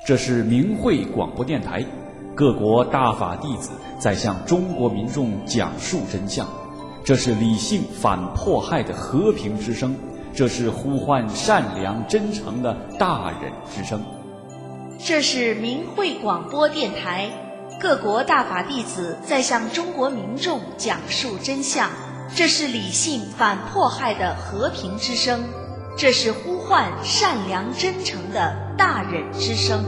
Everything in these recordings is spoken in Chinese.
这是明慧广播电台，各国大法弟子在向中国民众讲述真相。这是理性反迫害的和平之声，这是呼唤善良真诚的大忍之声。 这是明慧广播电台，各国大法弟子在向中国民众讲述真相。这是理性反迫害的和平之声，这是呼唤善良真诚的大忍之声。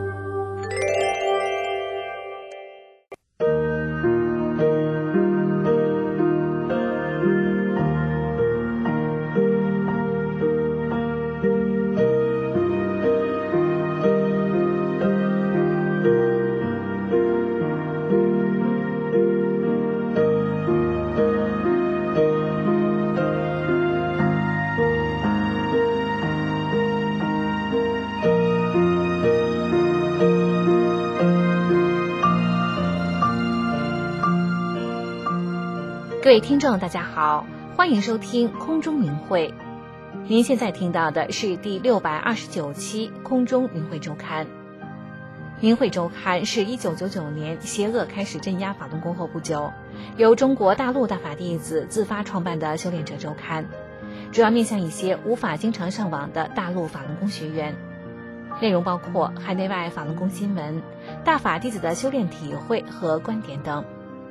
各位听众大家好，欢迎收听空中明慧。您现在听到的是第629期空中明慧周刊。明慧周刊是1999年邪恶开始镇压法轮功后不久，由中国大陆大法弟子自发创办的修炼者周刊，主要面向一些无法经常上网的大陆法轮功学员，内容包括海内外法轮功新闻、大法弟子的修炼体会和观点等。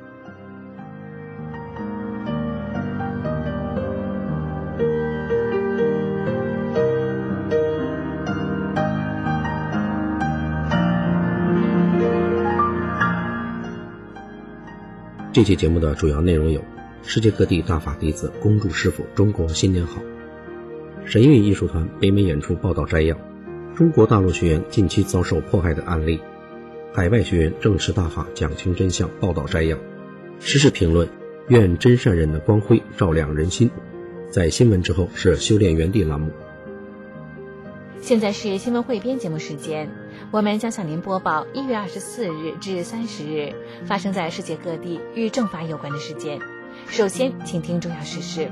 这期节目的主要内容有：世界各地大法弟子恭祝师父中国新年好；神韵艺术团北美演出报道摘要；中国大陆学员近期遭受迫害的案例；海外学员正视大法讲清真相报道摘要；时事评论，愿真善忍的光辉照亮人心。在新闻之后是修炼园地栏目。 现在是新闻汇编节目时间，我们将向您播报1月24日至30日发生在世界各地与正法有关的事件。首先，请听重要事实。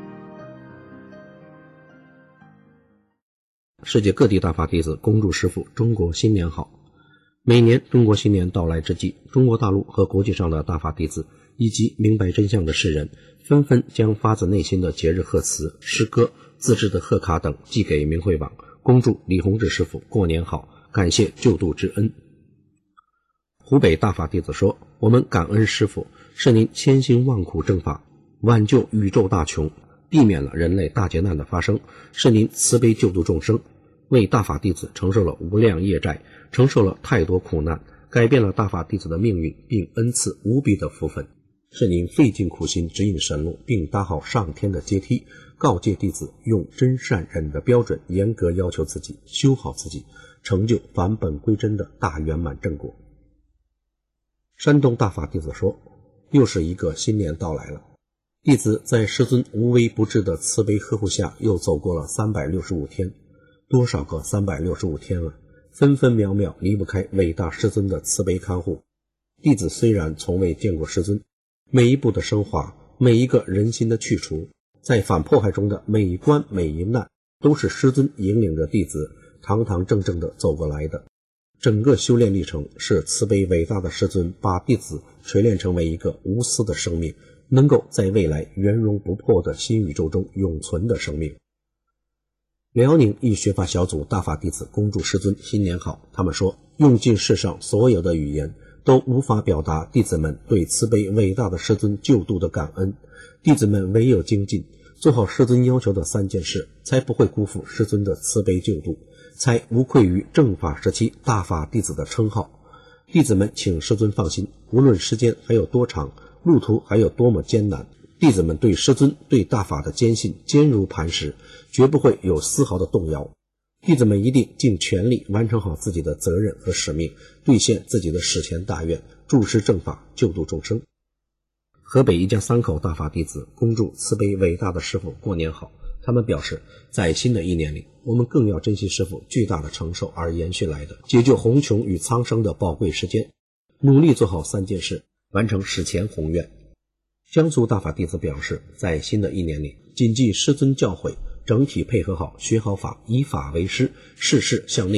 世界各地大法弟子恭祝师父中国新年好。每年中国新年到来之际，中国大陆和国际上的大法弟子以及明白真相的世人纷纷将发自内心的节日贺词、诗歌、自制的贺卡等寄给明慧网，恭祝李洪志师父过年好，感谢救度之恩。湖北大法弟子说，我们感恩师父，是您千辛万苦正法，挽救宇宙大穷，避免了人类大劫难的发生，是您慈悲救度众生，为大法弟子承受了无量业债，承受了太多苦难，改变了大法弟子的命运，并恩赐无比的福分，是您费尽苦心指引神路，并搭好上天的阶梯，告诫弟子用真善忍的标准严格要求自己，修好自己，成就返本归真的大圆满正果。山东大法弟子说，又是一个新年到来了，弟子在师尊无微不至的慈悲呵护下又走过了365天，多少个365天了，分分秒秒离不开伟大师尊的慈悲看护。弟子虽然从未见过师尊，每一步的升华，每一个人心的去除，在反迫害中的每一关每一难，都是师尊引领着弟子堂堂正正地走过来的。整个修炼历程是慈悲伟大的师尊把弟子锤炼成为一个无私的生命，能够在未来圆融不破的新宇宙中永存的生命。辽宁一学法小组大法弟子恭祝师尊新年好，他们说，用尽世上所有的语言都无法表达弟子们对慈悲伟大的师尊救度的感恩，弟子们唯有精进，做好师尊要求的3件事，才不会辜负师尊的慈悲救度，才无愧于正法时期大法弟子的称号。弟子们请师尊放心，无论时间还有多长，路途还有多么艰难，弟子们对师尊对大法的坚信坚如磐石，绝不会有丝毫的动摇。弟子们一定尽全力完成好自己的责任和使命，兑现自己的史前大愿，助师正法，救度众生。河北一家3口大法弟子恭祝慈悲伟大的师父过年好，他们表示，在新的一年里，我们更要珍惜师父巨大的承受而延续来的解救红琼与苍生的宝贵时间，努力做好3件事，完成史前宏愿。江苏大法弟子表示，在新的一年里，谨记师尊教诲，整体配合好，学好法，以法为师，事事向内照，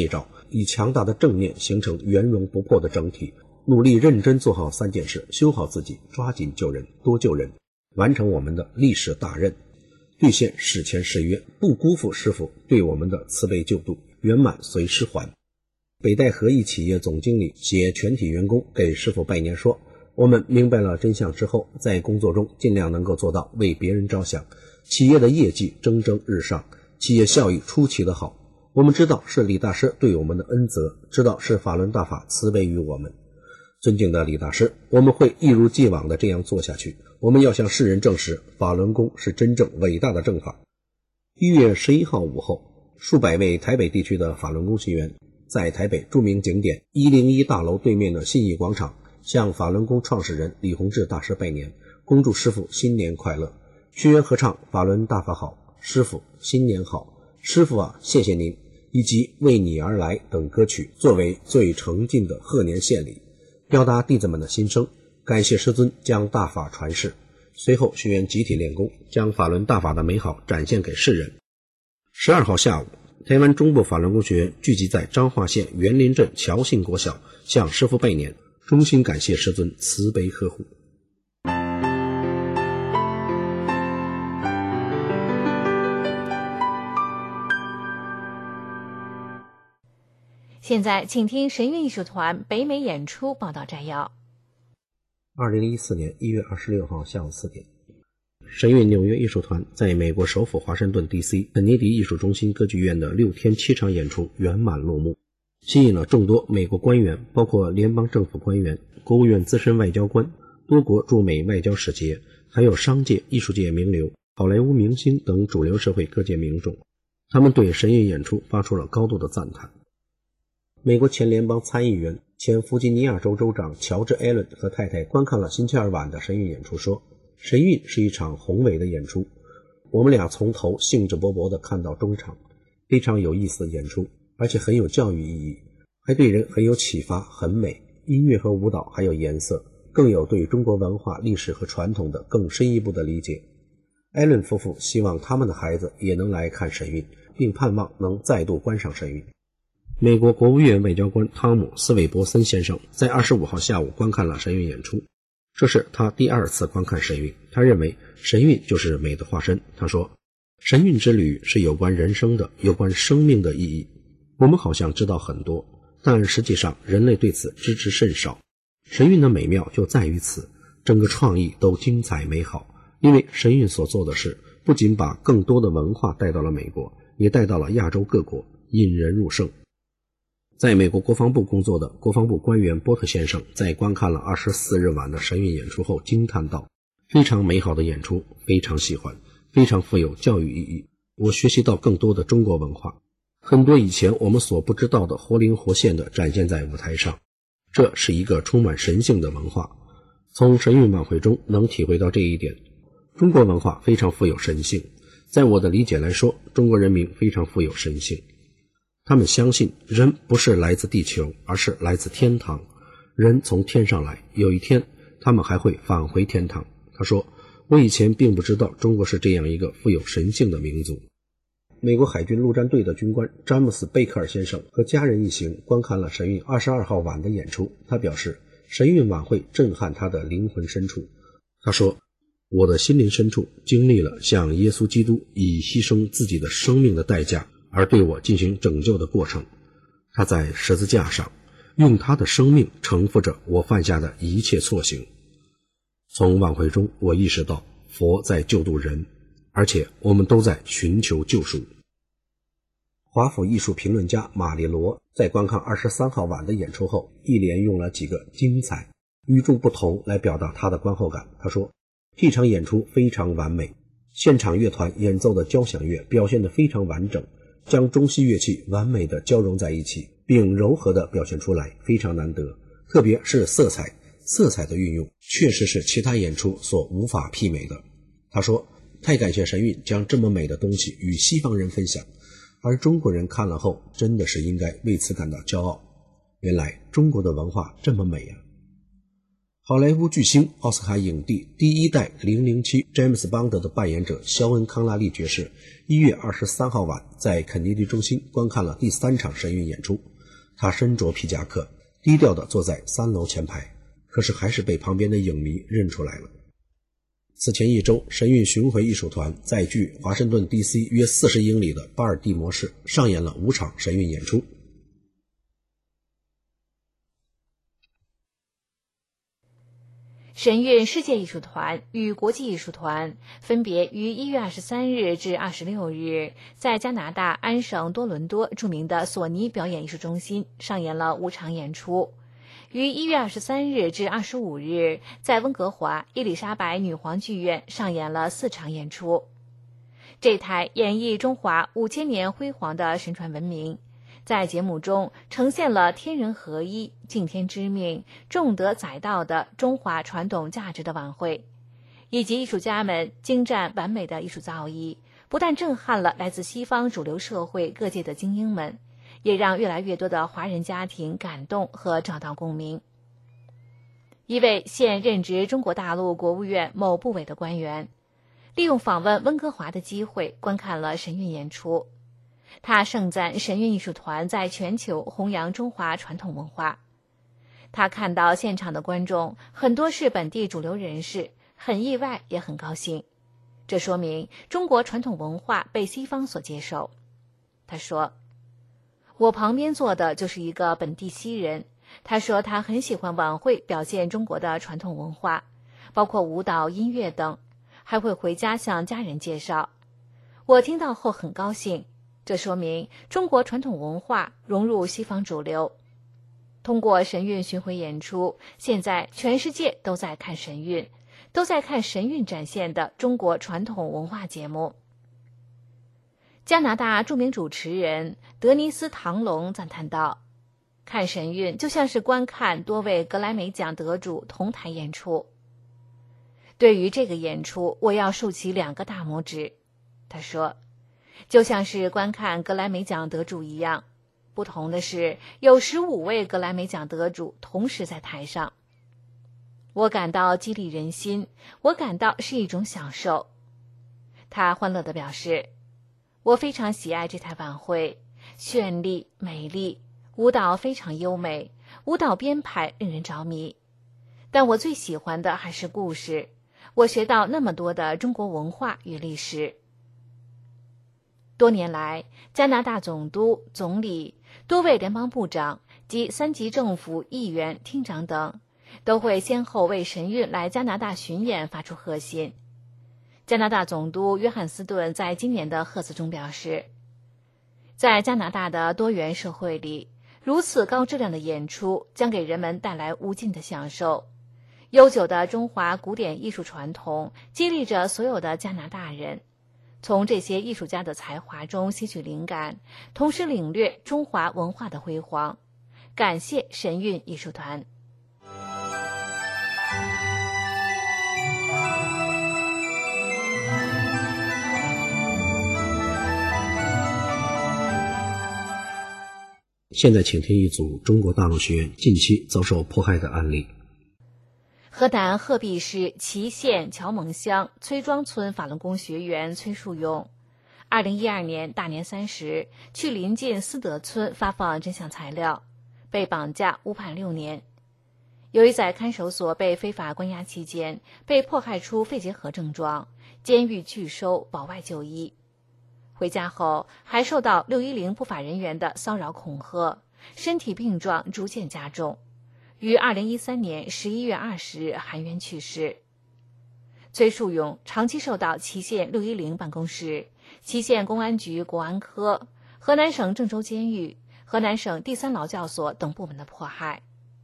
以强大的正念形成圆融不破的整体，努力认真做好3件事：修好自己，抓紧救人，多救人，完成我们的历史大任，兑现史前誓约，不辜负师父对我们的慈悲救度，圆满随师还。北戴河一企业总经理携全体员工给师父拜年说，我们明白了真相之后，在工作中尽量能够做到为别人着想，企业的业绩蒸蒸日上，企业效益出奇的好。我们知道是李大师对我们的恩泽，知道是法轮大法慈悲于我们。尊敬的李大师，我们会一如既往的这样做下去。我们要向世人证实，法轮功是真正伟大的正法。1月11号午后，数百位台北地区的法轮功学员在台北著名景点101大楼对面的信义广场，向法轮功创始人李洪志大师拜年，恭祝师父新年快乐。学员合唱法轮大法好，师父新年好，师父啊谢谢您，以及为你而来等歌曲作为最诚敬的贺年献礼，表达弟子们的心声，感谢师尊将大法传世。随后学员集体练功，将法轮大法的美好展现给世人。12号下午，台湾中部法轮功学员聚集在彰化县园林镇侨信国小，向师父拜年，衷心感谢师尊慈悲呵护。 现在请听神韵艺术团北美演出报道摘要。 2014年1月26号下午4点，神韵纽约艺术团在美国首府华盛顿 DC 肯尼迪艺术中心歌剧院的6天7场演出圆满落幕，吸引了众多美国官员，包括联邦政府官员、国务院资深外交官、多国驻美外交使节，还有商界、艺术界名流、好莱坞明星等主流社会各界民众。他们对神韵演出发出了高度的赞叹。美国前联邦参议员、前弗吉尼亚州州长乔治·艾伦和太太观看了星期二晚的神韵演出说，神韵是一场宏伟的演出，我们俩从头兴致勃勃地看到中场，非常有意思的演出，而且很有教育意义，还对人很有启发，很美，音乐和舞蹈还有颜色，更有对中国文化、历史和传统的更深一步的理解。艾伦夫妇希望他们的孩子也能来看神韵，并盼望能再度观赏神韵。美国国务院外交官汤姆·斯韦伯森先生在25号下午观看了神韵演出，这是他第2次观看神韵。他认为神韵就是美的化身。他说，神韵之旅是有关人生的，有关生命的意义。我们好像知道很多，但实际上人类对此知之甚少。神韵的美妙就在于此，整个创意都精彩美好，因为神韵所做的事不仅把更多的文化带到了美国，也带到了亚洲各国，引人入胜。在美国国防部工作的国防部官员波特先生在观看了24日晚的神韵演出后惊叹道，非常美好的演出，非常喜欢，非常富有教育意义，我学习到更多的中国文化，很多以前我们所不知道的活灵活现的展现在舞台上，这是一个充满神性的文化。从神韵晚会中能体会到这一点，中国文化非常富有神性。在我的理解来说，中国人民非常富有神性，他们相信人不是来自地球，而是来自天堂，人从天上来，有一天他们还会返回天堂。他说，我以前并不知道中国是这样一个富有神性的民族。美国海军陆战队的军官詹姆斯·贝克尔先生和家人一行观看了神韵22号晚的演出，他表示神韵晚会震撼他的灵魂深处。他说，我的心灵深处经历了像耶稣基督以牺牲自己的生命的代价而对我进行拯救的过程。他在十字架上用他的生命承负着我犯下的一切错行。从晚会中我意识到佛在救度人，而且我们都在寻求救赎。华府艺术评论家玛丽罗在观看23号晚的演出后，一连用了几个精彩、与众不同来表达他的观后感。他说，这场演出非常完美，现场乐团演奏的交响乐表现得非常完整，将中西乐器完美地交融在一起，并柔和地表现出来，非常难得。特别是色彩的运用，确实是其他演出所无法媲美的。他说，太感谢神韵将这么美的东西与西方人分享，而中国人看了后真的是应该为此感到骄傲。原来中国的文化这么美啊！好莱坞巨星、奥斯卡影帝第一代007詹姆斯邦德的扮演者肖恩·康纳利爵士1月23号晚在肯尼迪中心观看了第3场神韵演出。 他身着皮夹克，低调地坐在3楼前排，可是还是被旁边的影迷认出来了。此前一周，神韵巡回艺术团在距华盛顿 DC 约40英里的巴尔的摩市上演了5场神韵演出。 神韵世界艺术团与国际艺术团分别于1月23日至26日在加拿大安省多伦多著名的索尼表演艺术中心上演了5场演出，于1月23日至25日在温哥华伊丽莎白女皇剧院上演了4场演出。这台演绎中华5000年辉煌的神传文明，在节目中呈现了天人合一、敬天知命、重德载道的中华传统价值的晚会，以及艺术家们精湛完美的艺术造诣，不但震撼了来自西方主流社会各界的精英们，也让越来越多的华人家庭感动和找到共鸣。一位现任职中国大陆国务院某部委的官员，利用访问温哥华的机会观看了神韵演出。他盛赞神韵艺术团在全球弘扬中华传统文化。他看到现场的观众很多是本地主流人士，很意外也很高兴。这说明中国传统文化被西方所接受。他说，我旁边坐的就是一个本地西人，他说他很喜欢晚会表现中国的传统文化，包括舞蹈、音乐等，还会回家向家人介绍。我听到后很高兴，这说明中国传统文化融入西方主流。通过神韵巡回演出，现在全世界都在看神韵，都在看神韵展现的中国传统文化节目。加拿大著名主持人德尼斯·唐龙赞叹道，看神韵就像是观看多位格莱美奖得主同台演出。对于这个演出，我要竖起2个大拇指。他说，就像是观看格莱美奖得主一样，不同的是有15位格莱美奖得主同时在台上。我感到激励人心，我感到是一种享受。他欢乐地表示，我非常喜爱这台晚会，绚丽美丽，舞蹈非常优美，舞蹈编排令人着迷。但我最喜欢的还是故事，我学到那么多的中国文化与历史。多年来，加拿大总督、总理、多位联邦部长及3级政府议员、厅长等都会先后为神韵来加拿大巡演发出贺信。加拿大总督约翰斯顿在今年的贺词中表示，在加拿大的多元社会里，如此高质量的演出将给人们带来无尽的享受。悠久的中华古典艺术传统激励着所有的加拿大人，从这些艺术家的才华中吸取灵感，同时领略中华文化的辉煌。感谢神韵艺术团。 现在请听一组中国大陆学员近期遭受迫害的案例。 河南鹤壁市祁县乔蒙乡崔庄村法轮功学员崔树勇，2012年大年30去临近思德村发放真相材料，被绑架误判6年。由于在看守所被非法关押期间被迫害出肺结核症状，监狱拒收保外就医。回家后还受到610不法人员的骚扰恐吓，身体病状逐渐加重，于2013年11月20日含冤去世。崔树勇长期受到祁县610办公室、祁县公安局国安科、河南省郑州监狱、河南省第3劳教所等部门的迫害。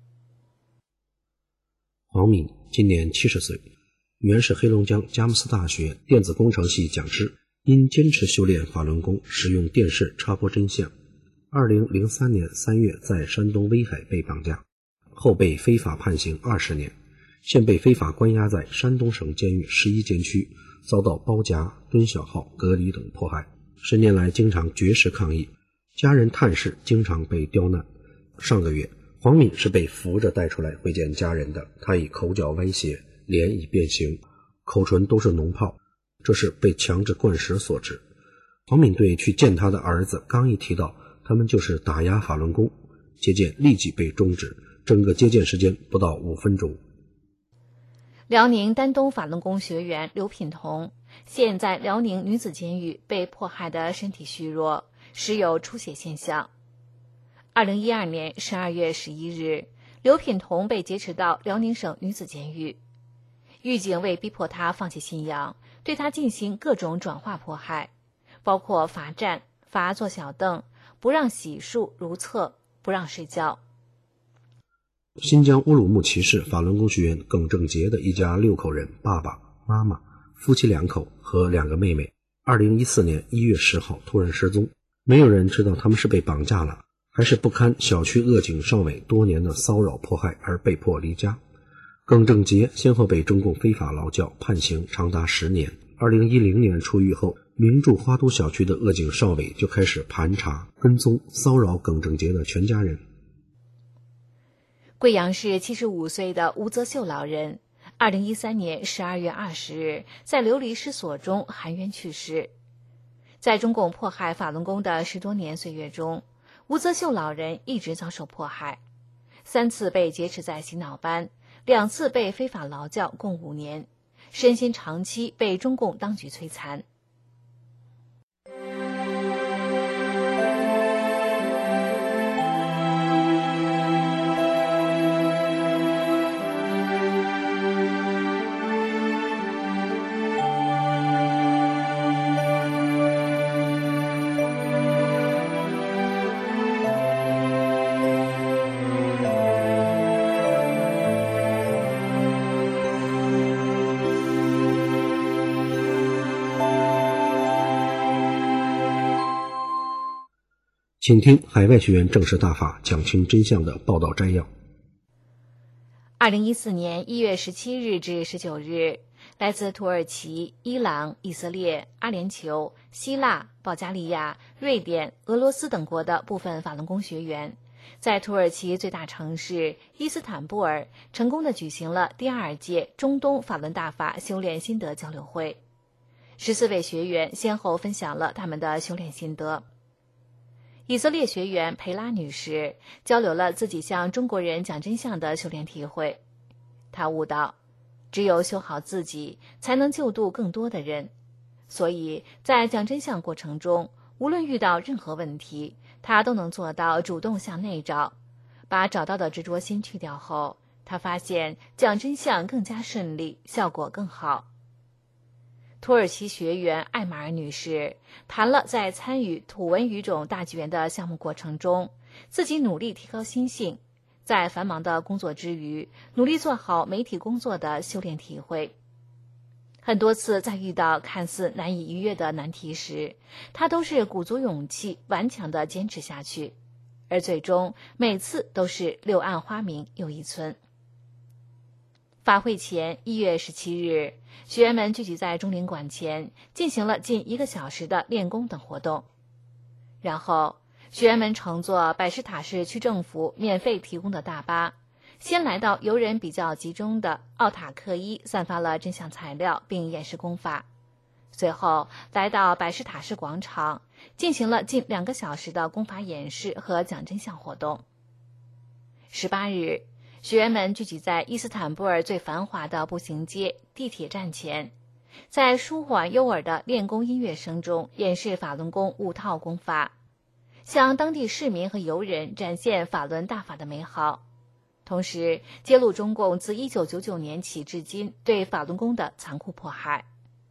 黄敏今年70岁，原是黑龙江佳木斯大学电子工程系讲师，因坚持修炼法轮功，使用电视插播真相，2003年3月在山东威海被绑架，后被非法判刑20年，现被非法关押在山东省监狱11监区，遭到包夹、蹲小号、隔离等迫害。10年来经常绝食抗议，家人探视经常被刁难。上个月，黄敏是被扶着带出来会见家人的，他以口角威胁，脸已变形，口唇都是脓泡，这是被强制灌食所致。黄敏对去见他的儿子刚一提到他们就是打压法轮功， 接见立即被终止，整个接见时间不到5分钟。 辽宁丹东法轮功学员刘品彤现在辽宁女子监狱被迫害的身体虚弱，时有出血现象。2012年12月11日，刘品彤被劫持到辽宁省女子监狱，狱警为逼迫她放弃信仰，对她进行各种转化迫害，包括罚站、罚坐小凳，不让洗漱如厕，不让睡觉。 新疆乌鲁木齐市法轮功学员耿正杰的一家6口人，爸爸妈妈、夫妻2口和2个妹妹，2014年1月10号突然失踪，没有人知道他们是被绑架了，还是不堪小区恶警邵伟多年的骚扰迫害而被迫离家。耿正杰先后被中共非法劳教，判刑长达10年。2010年出狱后，名筑花都小区的恶警邵伟就开始盘查、跟踪、骚扰耿正杰的全家人。 贵阳市75岁的吴泽秀老人2013年12月20日在流离失所中含冤去世。在中共迫害法轮功的10多年岁月中，吴泽秀老人一直遭受迫害，3次被劫持在洗脑班，2次被非法劳教，共5年，身心长期被中共当局摧残。 请听海外学员正式大法讲清真相的报道摘要。 2014年1月17日至19日，来自土耳其、伊朗、以色列、阿联酋、希腊、保加利亚、瑞典、俄罗斯等国的部分法轮功学员，在土耳其最大城市伊斯坦布尔成功地举行了第2届中东法轮大法修炼心得交流会。14位学员先后分享了他们的修炼心得。以色列学员培拉女士交流了自己向中国人讲真相的修炼体会。她悟到，只有修好自己，才能救度更多的人。所以在讲真相过程中，无论遇到任何问题，她都能做到主动向内找，把找到的执着心去掉后，她发现讲真相更加顺利，效果更好。土耳其学员艾玛尔女士谈了在参与土文语种大纪元的项目过程中，自己努力提高心性，在繁忙的工作之余，努力做好媒体工作的修炼体会。很多次在遇到看似难以逾越的难题时，她都是鼓足勇气，顽强地坚持下去，而最终每次都是柳暗花明又一村。法会前1月17日，学员们聚集在中领馆前，进行了近1个小时的练功等活动。然后，学员们乘坐百什塔市区政府免费提供的大巴，先来到游人比较集中的奥塔克伊，散发了真相材料并演示功法。随后，来到百什塔市广场，进行了近2个小时的功法演示和讲真相活动。18日，学员们聚集在伊斯坦布尔最繁华的步行街地铁站前，在舒缓悠耳的练功音乐声中演示法轮功5套功法，向当地市民和游人展现法轮大法的美好，同时揭露中共自1999年起至今对法轮功的残酷迫害。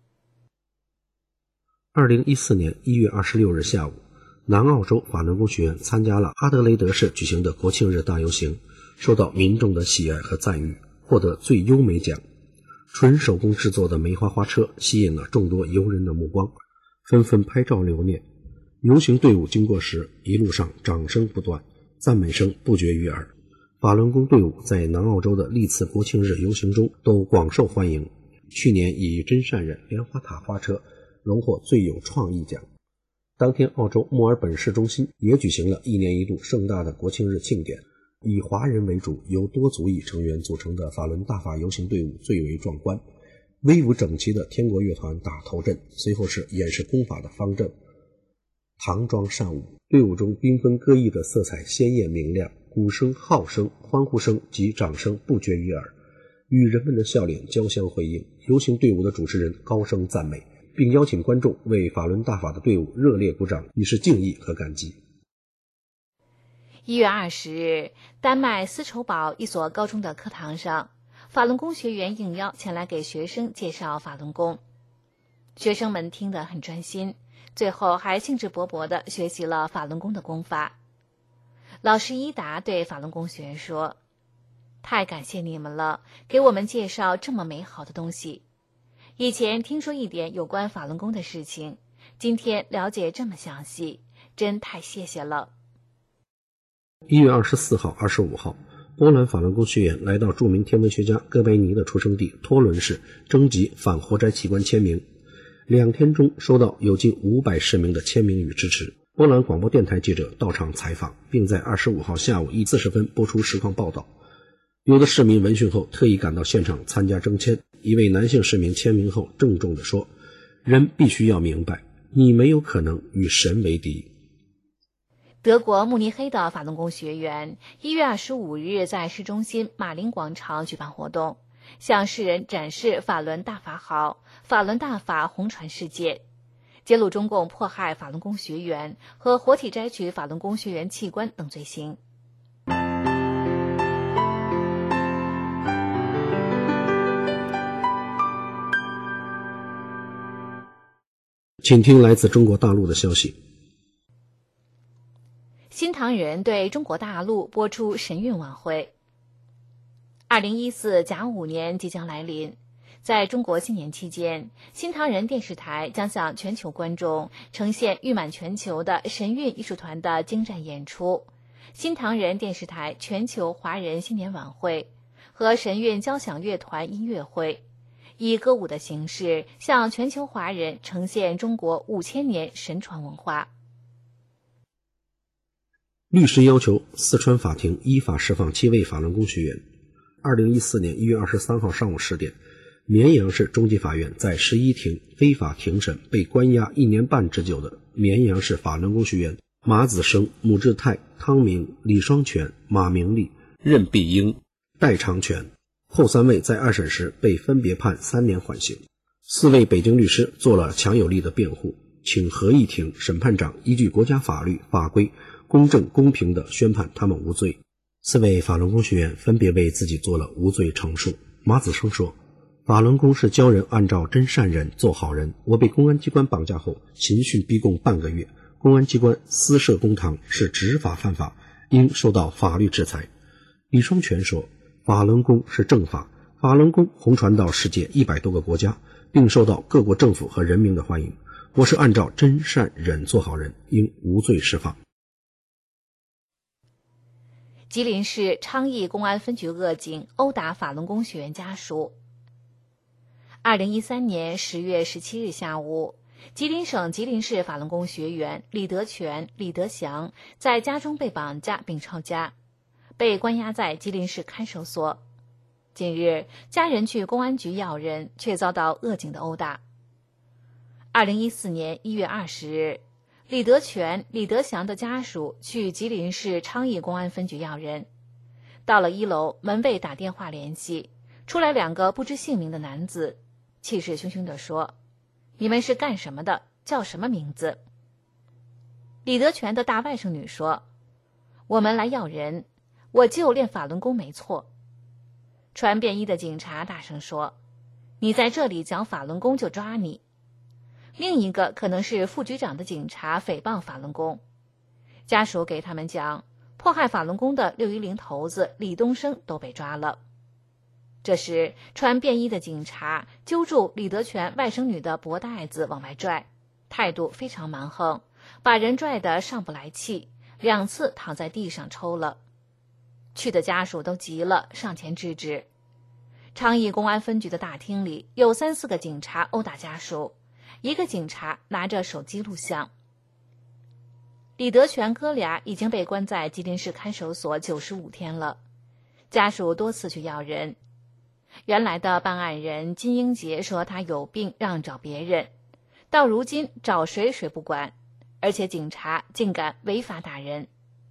2014年1月26日下午，南澳洲法轮功学员参加了阿德雷德市举行的国庆日大游行，受到民众的喜爱和赞誉，获得最优美奖。纯手工制作的梅花花车吸引了众多游人的目光，纷纷拍照留念。游行队伍经过时，一路上掌声不断，赞美声不绝于耳。法轮功队伍在南澳洲的历次国庆日游行中都广受欢迎，去年以真善人莲花塔花车荣获最有创意奖。当天，澳洲墨尔本市中心也举行了1年1度盛大的国庆日庆典，以华人为主，由多族裔成员组成的法轮大法游行队伍最为壮观，威武整齐的天国乐团打头阵，随后是演示功法的方阵。 唐装善舞，队伍中缤纷各异的色彩鲜艳明亮，鼓声、号声、欢呼声及掌声不绝于耳，与人们的笑脸交相辉映。游行队伍的主持人高声赞美，并邀请观众为法轮大法的队伍热烈鼓掌，以示敬意和感激。 1月20日，丹麦丝绸堡一所高中的课堂上，法轮功学员应邀前来给学生介绍法轮功。学生们听得很专心，最后还兴致勃勃地学习了法轮功的功法。老师伊达对法轮功学员说：“太感谢你们了，给我们介绍这么美好的东西。以前听说一点有关法轮功的事情，今天了解这么详细，真太谢谢了。 1月24号、25号，波兰法轮功学员来到著名天文学家哥白尼的出生地托伦市征集反活摘器官签名，2天中收到有近510名的签名与支持。波兰广播电台记者到场采访，并在25号下午1时40分播出实况报道。有的市民闻讯后特意赶到现场参加征签，一位男性市民签名后郑重地说：“人必须要明白，你没有可能与神为敌。” 德国慕尼黑的法轮功学员1月25日在市中心马林广场举办活动，向世人展示法轮大法好，法轮大法红传世界，揭露中共迫害法轮功学员和活体摘取法轮功学员器官等罪行。 请听来自中国大陆的消息。 新唐人对中国大陆播出神韵晚会。2014甲午年即将来临，在中国新年期间，新唐人电视台将向全球观众呈现誉满全球的神韵艺术团的精湛演出，新唐人电视台全球华人新年晚会和神韵交响乐团音乐会，以歌舞的形式向全球华人呈现中国5000年神传文化。 律师要求四川法庭依法释放7位法轮功学员。2014年1月23号上午10点，绵阳市中级法院在11庭非法庭审被关押1年半之久的绵阳市法轮功学员马子生、穆志泰、汤明、李双全、马明利、任必英、戴长全，后3位在2审时被分别判3年缓刑。4位北京律师做了强有力的辩护，请合议庭审判长依据国家法律法规公正公平地宣判他们无罪。4位法轮功学员分别为自己做了无罪陈述。马子生说，法轮功是教人按照真善忍做好人，我被公安机关绑架后刑讯逼供半个月，公安机关私设公堂是执法犯法，应受到法律制裁。李双全说，法轮功是正法，法轮功红传到世界100多个国家，并受到各国政府和人民的欢迎，我是按照真善忍做好人，应无罪释放。 吉林市昌邑公安分局恶警殴打法轮功学员家属。2013年10月17日下午，吉林省吉林市法轮功学员李德全、李德祥在家中被绑架并抄家，被关押在吉林市看守所。近日，家人去公安局要人，却遭到恶警的殴打。2014年1月20日，李德全、李德祥的家属去吉林市昌邑公安分局要人，到了1楼，门卫打电话联系，出来2个不知姓名的男子，气势汹汹地说：“你们是干什么的？叫什么名字？”李德全的大外甥女说：“我们来要人，我就练法轮功没错。”穿便衣的警察大声说：“你在这里讲法轮功就抓你。”另一个可能是副局长的警察诽谤法轮功，家属给他们讲，迫害法轮功的610头子李东升都被抓了。这时，穿便衣的警察揪住李德全外甥女的脖带子往外拽，态度非常蛮横，把人拽得上不来气，2次躺在地上抽了。去的家属都急了，上前制止。昌邑公安分局的大厅里有3、4个警察殴打家属，一个警察拿着手机录像。李德全哥俩已经被关在吉林市看守所95天了，家属多次去要人。原来的办案人金英杰说他有病让找别人，到如今找谁谁不管， 而且警察竟敢违法打人。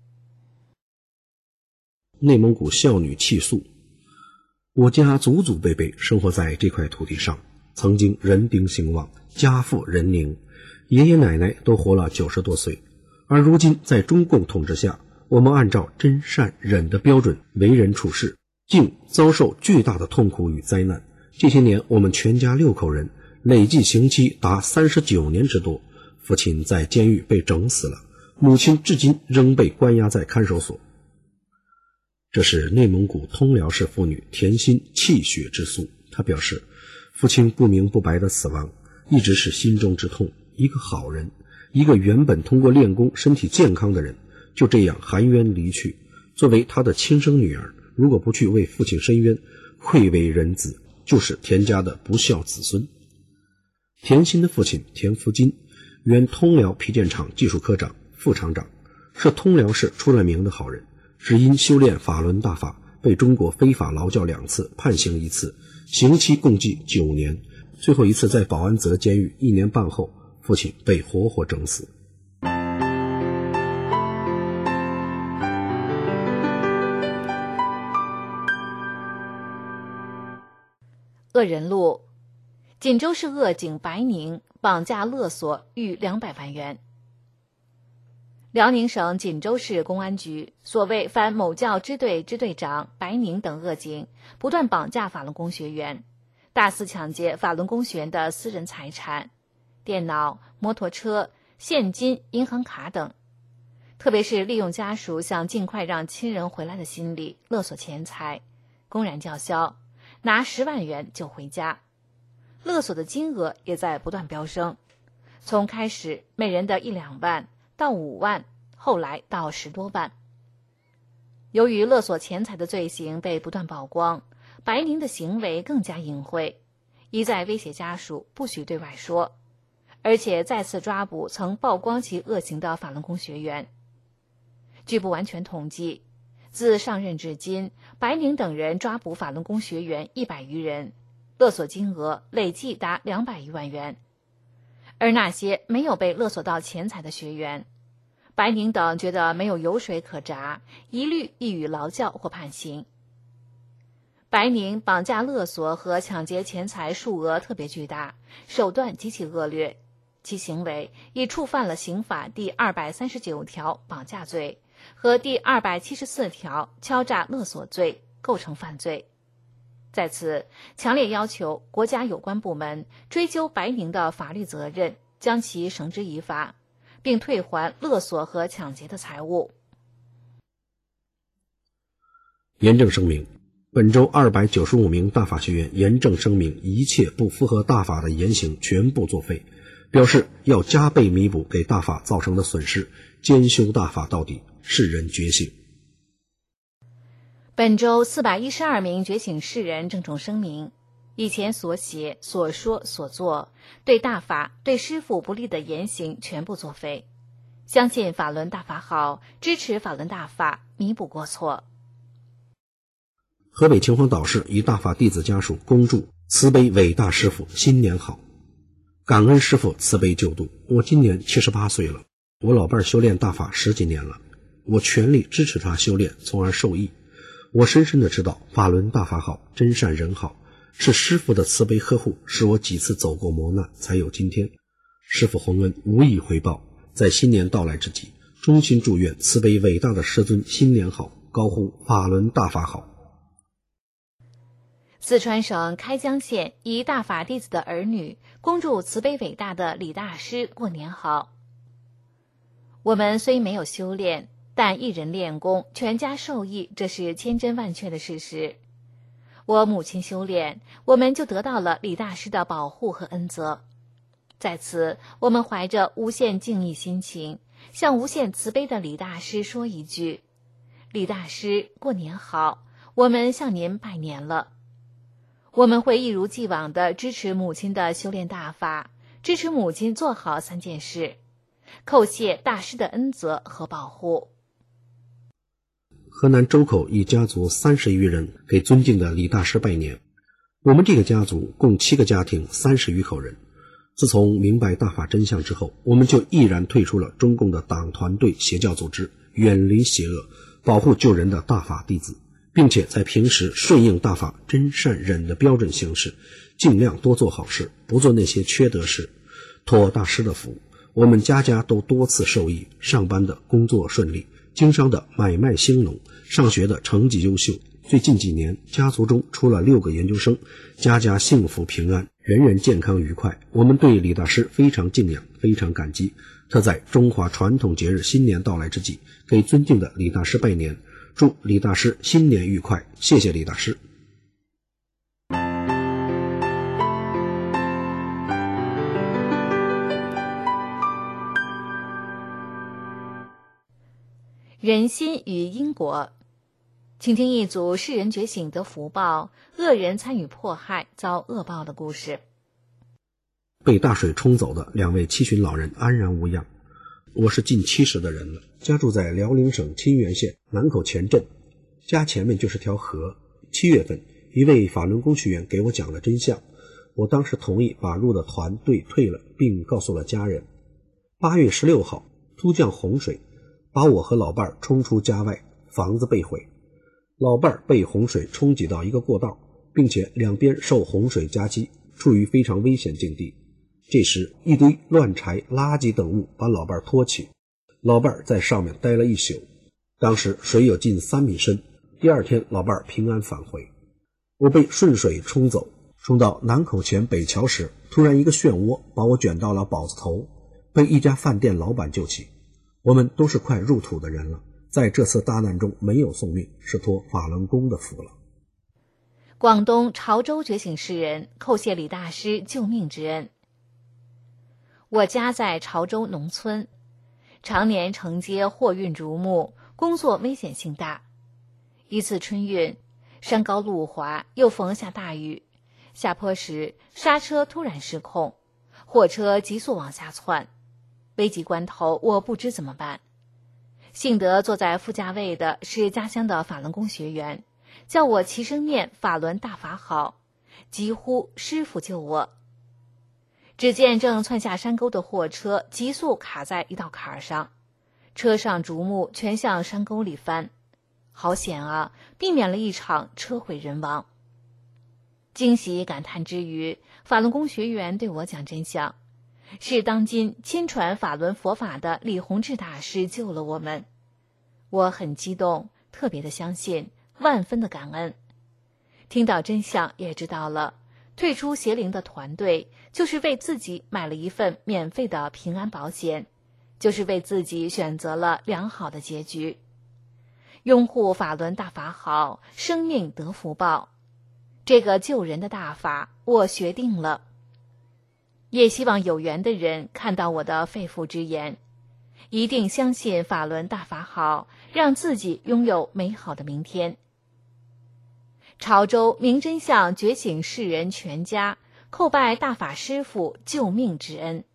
内蒙古孝女泣诉：我家祖祖辈辈生活在这块土地上，曾经人丁兴旺，家富人宁，爷爷奶奶都活了90多岁，而如今在中共统治下，我们按照真善忍的标准为人处事，竟遭受巨大的痛苦与灾难。这些年我们全家6口人累计刑期达39年之多，父亲在监狱被整死了，母亲至今仍被关押在看守所。这是内蒙古通辽市妇女田心泣血之诉。她表示，父亲不明不白的死亡一直是心中之痛，一个好人，一个原本通过练功身体健康的人，就这样含冤离去。作为他的亲生女儿，如果不去为父亲申冤，愧为人子，就是田家的不孝子孙。田心的父亲田福金，原通辽皮件厂技术科长、副厂长，是通辽市出了名的好人，只因修炼法轮大法，被中国非法劳教2次，判刑1次，刑期共计9年。最后一次在保安泽监狱1年半后，父亲被活活整死。 恶人录，锦州市恶警白宁绑架勒索逾200万元。辽宁省锦州市公安局所谓反某教支队支队长白宁等恶警，不断绑架法轮功学员，大肆抢劫法轮功学员的私人财产，电脑、摩托车、现金、银行卡等，特别是利用家属想尽快让亲人回来的心理勒索钱财，公然叫嚣拿10万元就回家，勒索的金额也在不断飙升，从开始每人的1、2万到5万，后来到10多万。由于勒索钱财的罪行被不断曝光，白宁的行为更加隐晦，一再威胁家属不许对外说，而且再次抓捕曾曝光其恶行的法轮功学员。据不完全统计，自上任至今，白宁等人抓捕法轮功学员100余人，勒索金额累计达200余万元。而那些没有被勒索到钱财的学员，白宁等觉得没有油水可榨，一律一语劳教或判刑。白宁绑架勒索和抢劫钱财数额特别巨大，手段极其恶劣，其行为已触犯了刑法第239条绑架罪和第274条敲诈勒索罪，构成犯罪。在此，强烈要求国家有关部门追究白宁的法律责任，将其绳之以法，并退还勒索和抢劫的财物。 严正声明，本周295名大法学员严正声明，一切不符合大法的言行全部作废，表示要加倍弥补给大法造成的损失，兼修大法到底，世人觉醒。 本周412名觉醒世人郑重声明，以前所写、所说、所做对大法、对师父不利的言行全部作废，相信法轮大法好，支持法轮大法，弥补过错。 河北秦皇岛市一大法弟子家属恭祝慈悲伟大师父新年好，感恩师父慈悲救度。我今年78岁了，我老伴修炼大法10几年了，我全力支持他修炼，从而受益。我深深地知道法轮大法好，真善人好，是师父的慈悲呵护，使我几次走过磨难才有今天。师父洪恩无以回报，在新年到来之际，衷心祝愿慈悲伟大的师尊新年好，高呼法轮大法好。 四川省开江县一大法弟子的儿女恭祝慈悲伟大的李大师过年好。我们虽没有修炼，但一人练功，全家受益，这是千真万确的事实。我母亲修炼，我们就得到了李大师的保护和恩泽。在此，我们怀着无限敬意心情，向无限慈悲的李大师说一句：李大师过年好，我们向您拜年了。我们会一如既往地支持母亲的修炼大法，支持母亲做好3件事，叩谢大师的恩泽和保护。 河南周口一家族30余人给尊敬的李大师拜年。我们这个家族共7个家庭，30余口人。 自从明白大法真相之后，我们就毅然退出了中共的党团队邪教组织，远离邪恶，保护救人的大法弟子，并且在平时顺应大法真善忍的标准行事，尽量多做好事，不做那些缺德事。托大师的福，我们家家都多次受益，上班的工作顺利，经商的买卖兴隆，上学的成绩优秀。最近几年，家族中出了6个研究生，家家幸福平安，人人健康愉快。我们对李大师非常敬仰，非常感激。特在中华传统节日新年到来之际，给尊敬的李大师拜年，祝李大师新年愉快。谢谢李大师。 人心与因果，倾听一组世人觉醒得福报，恶人参与迫害遭恶报的故事。 被大水冲走的2位七旬老人安然无恙。我是近70的人了，家住在辽宁省沁源县南口前镇，家前面就是条河。7月份，一位法轮功学员给我讲了真相，我当时同意把入的团队退了，并告诉了家人。8月16号，突降洪水，把我和老伴儿冲出家外，房子被毁。老伴儿被洪水冲挤到一个过道，并且两边受洪水夹击，处于非常危险境地。这时一堆乱柴、垃圾等物把老伴儿拖起，老伴儿在上面待了一宿，当时水有近3米深。第2天老伴儿平安返回。我被顺水冲走，冲到南口前北桥时，突然一个漩涡把我卷到了堡子头，被一家饭店老板救起。我们都是快入土的人了，在这次大难中没有送命，是托法轮功的福了。 广东潮州觉醒世人叩谢李大师救命之恩。我家在潮州农村，常年承接货运竹木，工作危险性大。一次春运，山高路滑，又逢下大雨，下坡时刹车突然失控，货车急速往下窜。危急关头，我不知怎么办。幸得坐在副驾位的是家乡的法轮功学员，叫我齐声念法轮大法好，急呼师父救我。只见正窜下山沟的货车急速卡在一道坎上，车上竹木全向山沟里翻，好险啊，避免了一场车毁人亡。惊喜感叹之余，法轮功学员对我讲真相，是当今亲传法轮佛法的李洪志大师救了我们。我很激动，特别的相信，万分的感恩。听到真相也知道了，退出邪灵的团队，就是为自己买了一份免费的平安保险，就是为自己选择了良好的结局。拥护法轮大法好，生命得福报。这个救人的大法，我学定了。也希望有缘的人看到我的肺腑之言，一定相信法轮大法好，让自己拥有美好的明天。潮州明真相觉醒世人全家叩拜大法师父救命之恩。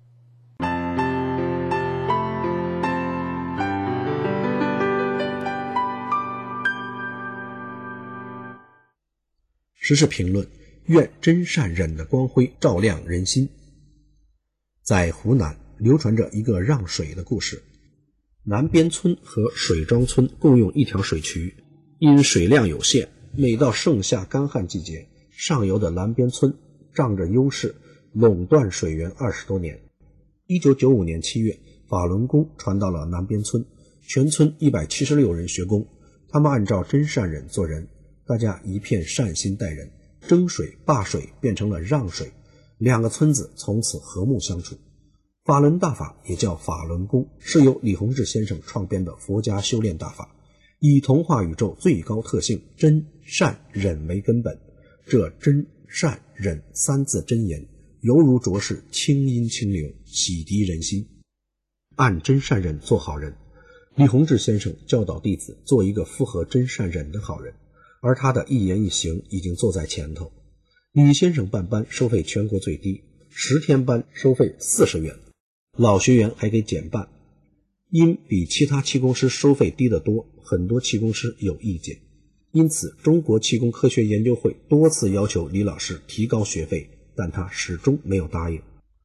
时事评论：愿真善忍的光辉照亮人心。在湖南流传着一个让水的故事。南边村和水庄村共用一条水渠，因水量有限，每到盛夏干旱季节，上游的南边村仗着优势垄断水源20多年。1995年7月，法轮功传到了南边村，全村176人学功，他们按照真善忍做人，大家一片善心待人，争水霸水变成了让水，2个村子从此和睦相处。法轮大法也叫法轮功，是由李洪志先生创编的佛家修炼大法，以同化宇宙最高特性真善忍为根本。这真善忍3字真言，犹如浊世清音清流，洗涤人心。按真善忍做好人，李洪志先生教导弟子做一个符合真善忍的好人，而他的一言一行已经坐在前头。李先生办班收费全国最低，10天班收费40元，老学员还给减半。因比其他气功师收费低得多，很多气功师有意见，因此中国气功科学研究会多次要求李老师提高学费，但他始终没有答应。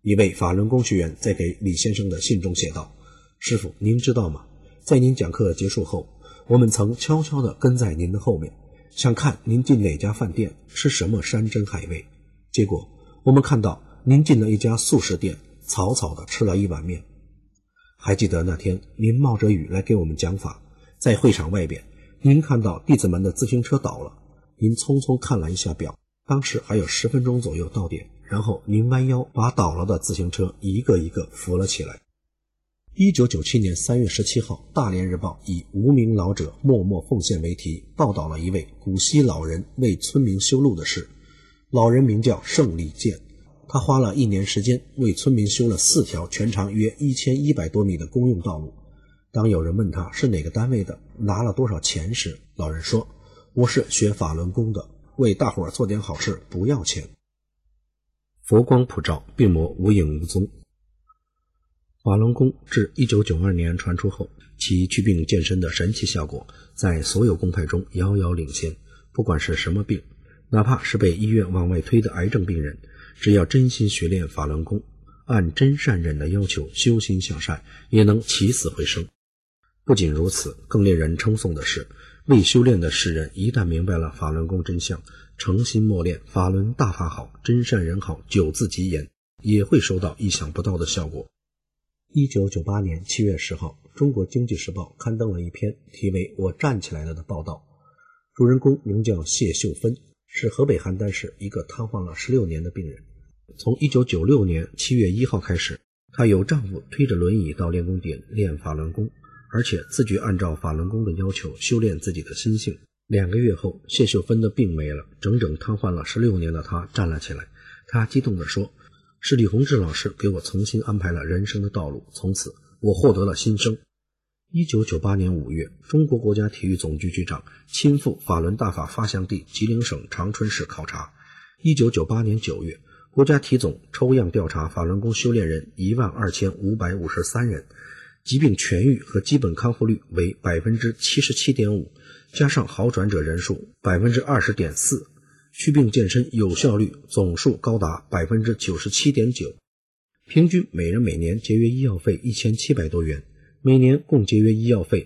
一位法轮功学员在给李先生的信中写道：师父，您知道吗？在您讲课结束后，我们曾悄悄地跟在您的后面，想看您进哪家饭店，吃什么山珍海味。结果我们看到您进了一家素食店，草草地吃了一碗面。还记得那天您冒着雨来给我们讲法，在会场外边，您看到弟子们的自行车倒了，您匆匆看了一下表，当时还有10分钟左右到点，然后您弯腰把倒了的自行车一个一个扶了起来。1997年3月17号，大连日报以无名老者默默奉献为题，报道了一位古稀老人为村民修路的事。老人名叫盛礼建，他花了1年时间为村民修了4条全长约1100多米的公用道路。当有人问他是哪个单位的，拿了多少钱时，老人说：我是学法轮功的，为大伙儿做点好事，不要钱。佛光普照，病魔无影无踪。法轮功自1992年传出后，其祛病健身的神奇效果在所有功派中遥遥领先。不管是什么病，哪怕是被医院往外推的癌症病人，只要真心学练法轮功，按真善忍的要求修心向善，也能起死回生。不仅如此，更令人称颂的是，未修炼的世人一旦明白了法轮功真相，诚心默练法轮大法好，真善人好9字吉言，也会收到意想不到的效果。1998年7月10号，中国经济时报刊登了一篇题为我站起来了的报道，主人公名叫谢秀芬，是河北邯郸市一个瘫痪了16年的病人。从1996年7月1号开始，她由丈夫推着轮椅到练功点练法轮功，而且自觉按照法轮功的要求修炼自己的心性。2个月后，谢秀芬的病没了，整整瘫痪了16年的她站了起来。她激动地说：是李洪志老师给我重新安排了人生的道路，从此我获得了新生。1998年5月，中国国家体育总局局长亲赴法轮大法发祥地吉林省长春市考察。1998年9月，国家体总抽样调查法轮功修炼人12553人，疾病痊愈和基本康复率为 77.5%， 加上好转者人数 20.4%， 祛病健身有效率总数高达 97.9%， 平均每人每年节约医药费1700多元，每年共节约医药费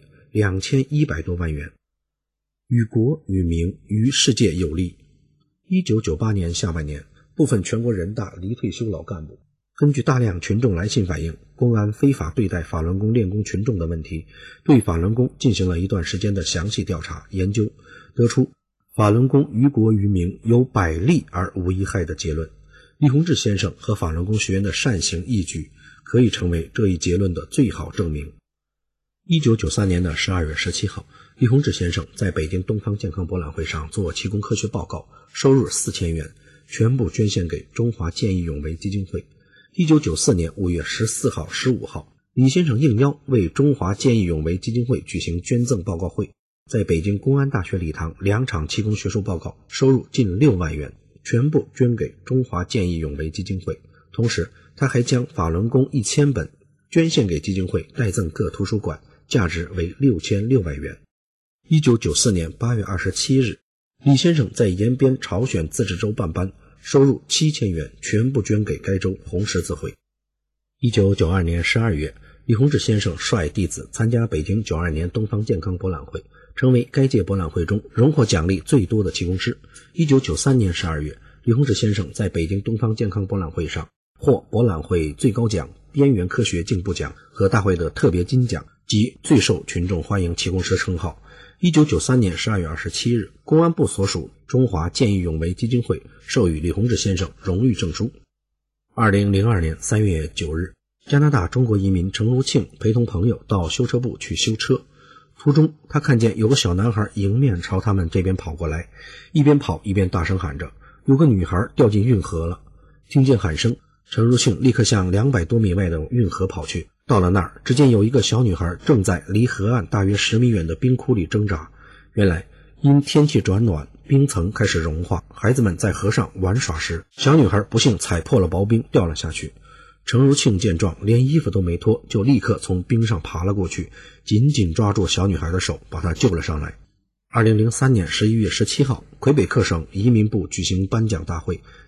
2100多万元，与国与民与世界有利。1998年下半年，部分全国人大离退休老干部根据大量群众来信反映公安非法对待法轮功练功群众的问题，对法轮功进行了一段时间的详细调查研究，得出法轮功于国于民有百利而无一害的结论。李洪志先生和法轮功学员的善行义举可以成为这一结论的最好证明。1993年的12月17号，李洪志先生在北京东方健康博览会上做气功科学报告，收入4000元，全部捐献给中华见义勇为基金会。1994年5月14号、15号，李先生应邀为中华见义勇为基金会举行捐赠报告会，在北京公安大学礼堂2场气功学术报告，收入近6万元，全部捐给中华见义勇为基金会。同时，他还将法轮功1000本捐献给基金会，代赠各图书馆，价值为6600元。1994年8月27日，李先生在延边朝鲜自治州办班，收入7000元，全部捐给该州红十字会。1992年12月，李洪志先生率弟子参加北京92年东方健康博览会，成为该届博览会中荣获奖励最多的气功师。1993年12月，李洪志先生在北京东方健康博览会上获博览会最高奖边缘科学进步奖和大会的特别金奖及最受群众欢迎气功师称号。1993年12月27日，公安部所属中华见义勇为基金会授予李洪志先生荣誉证书。2002年3月9日，加拿大中国移民程如庆陪同朋友到修车部去修车，途中他看见有个小男孩迎面朝他们这边跑过来，一边跑一边大声喊着有个女孩掉进运河了。听见喊声，程如庆立刻向200多米外的运河跑去，到了那儿，只见有一个小女孩正在离河岸大约10米远的冰窟里挣扎。原来因天气转暖，冰层开始融化，孩子们在河上玩耍时，小女孩不幸踩破了薄冰，掉了下去。程如庆见状，连衣服都没脱，就立刻从冰上爬了过去，紧紧抓住小女孩的手，把她救了上来。2003年11月17号，魁北克省移民部举行颁奖大会，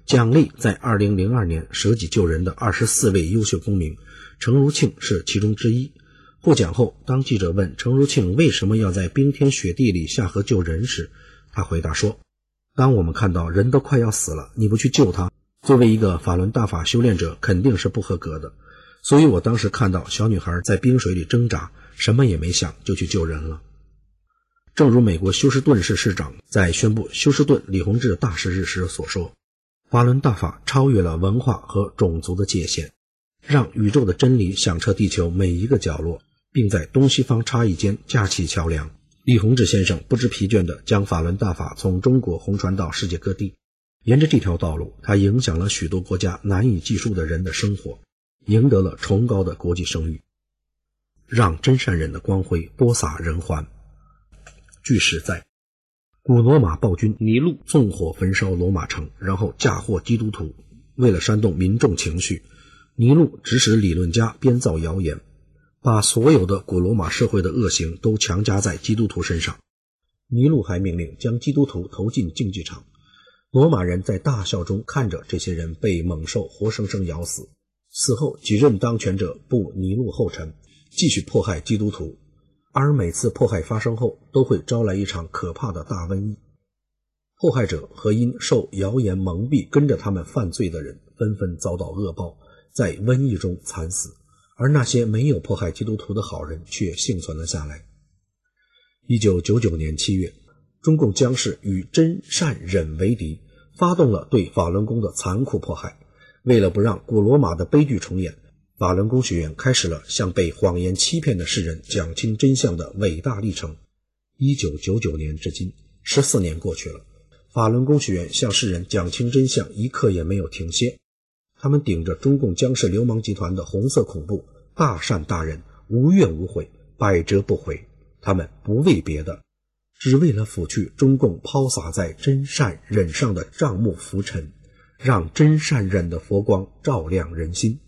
奖励在2002年舍己救人的24位优秀公民，程如庆是其中之一。获奖后，当记者问程如庆为什么要在冰天雪地里下河救人时，他回答说，当我们看到人都快要死了，你不去救他，作为一个法轮大法修炼者肯定是不合格的。所以我当时看到小女孩在冰水里挣扎，什么也没想就去救人了。正如美国休斯顿市市长在宣布休斯顿李洪志大事日时所说，法轮大法超越了文化和种族的界限，让宇宙的真理响彻地球每一个角落，并在东西方差异间架起桥梁。李洪志先生不知疲倦地将法轮大法从中国红传到世界各地，沿着这条道路，他影响了许多国家难以计数的人的生活，赢得了崇高的国际声誉，让真善人的光辉播撒人寰。据史载，古罗马暴君尼禄纵火焚烧罗马城，然后嫁祸基督徒。为了煽动民众情绪，尼禄指使理论家编造谣言，把所有的古罗马社会的恶行都强加在基督徒身上。尼禄还命令将基督徒投进竞技场，罗马人在大笑中看着这些人被猛兽活生生咬死。此后几任当权者步尼禄后尘，继续迫害基督徒，而每次迫害发生后都会招来一场可怕的大瘟疫。迫害者和因受谣言蒙蔽跟着他们犯罪的人纷纷遭到恶报，在瘟疫中惨死，而那些没有迫害基督徒的好人却幸存了下来。1999年7月，中共江氏与真善忍为敌，发动了对法轮功的残酷迫害。为了不让古罗马的悲剧重演，法轮功学院开始了向被谎言欺骗的世人讲清真相的伟大历程。1999年至今14年过去了，法轮功学院向世人讲清真相一刻也没有停歇。他们顶着中共江氏流氓集团的红色恐怖，大善大仁，无怨无悔，百折不回。他们不为别的，只为了抚去中共抛洒在真善忍上的障目浮尘，让真善忍的佛光照亮人心。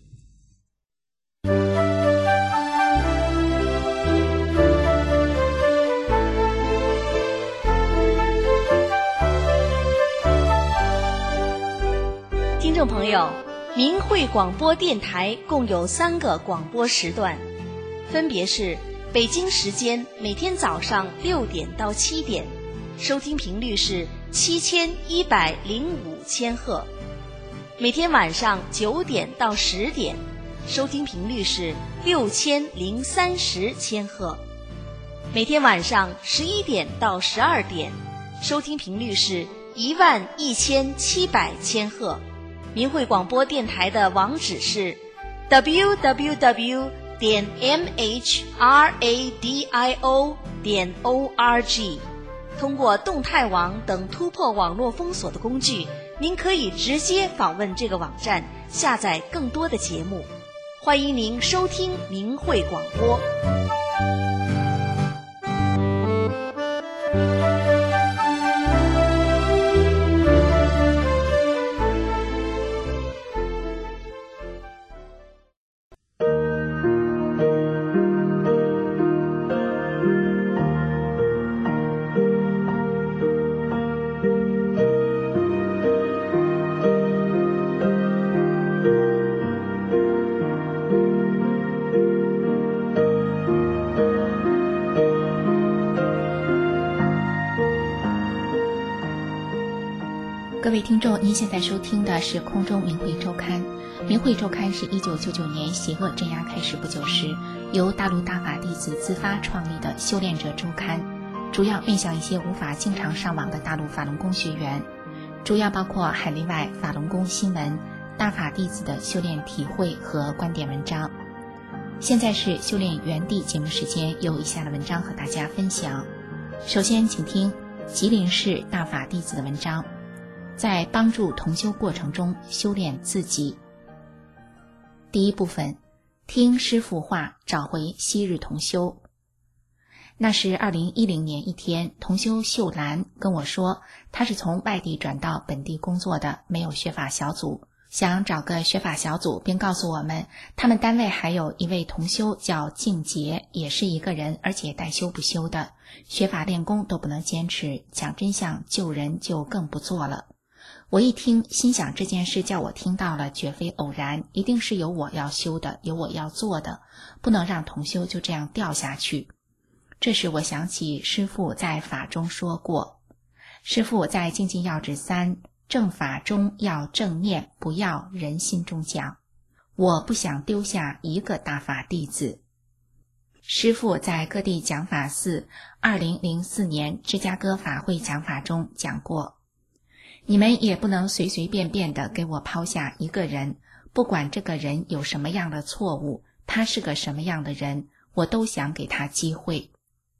听众朋友，明慧广播电台共有3个广播时段，分别是北京时间每天早上6点到7点，收听频率是7105千赫；每天晚上9点到10点，收听频率是6030千赫；每天晚上11点到12点，收听频率是11700千赫。明慧广播电台的网址是 www.mhradio.org。 通过动态网等突破网络封锁的工具，您可以直接访问这个网站，下载更多的节目。欢迎您收听明慧广播。 各位听众，您现在收听的是空中明慧周刊。明慧周刊是1999年邪恶镇压开始不久时，由大陆大法弟子自发创立的修炼者周刊，主要面向一些无法经常上网的大陆法轮功学员，主要包括海内外法轮功新闻、大法弟子的修炼体会和观点文章。现在是修炼原地节目时间，有以下的文章和大家分享。首先请听吉林市大法弟子的文章，在帮助同修过程中修炼自己。第一部分，听师父话，找回昔日同修。那是2010年一天，同修秀兰跟我说，她是从外地转到本地工作的，没有学法小组，想找个学法小组，并告诉我们他们单位还有一位同修叫静杰，也是一个人，而且带修不修的，学法练功都不能坚持，讲真相救人就更不做了。 我一听，心想这件事叫我听到了，绝非偶然，一定是有我要修的，有我要做的，不能让同修就这样掉下去。这时我想起师父在法中说过，师父在精进要旨3正法中要正念，不要人心中讲，我不想丢下一个大法弟子。师父在各地讲法寺2004年芝加哥法会讲法中讲过，你们也不能随随便便地给我抛下一个人，不管这个人有什么样的错误，他是个什么样的人，我都想给他机会。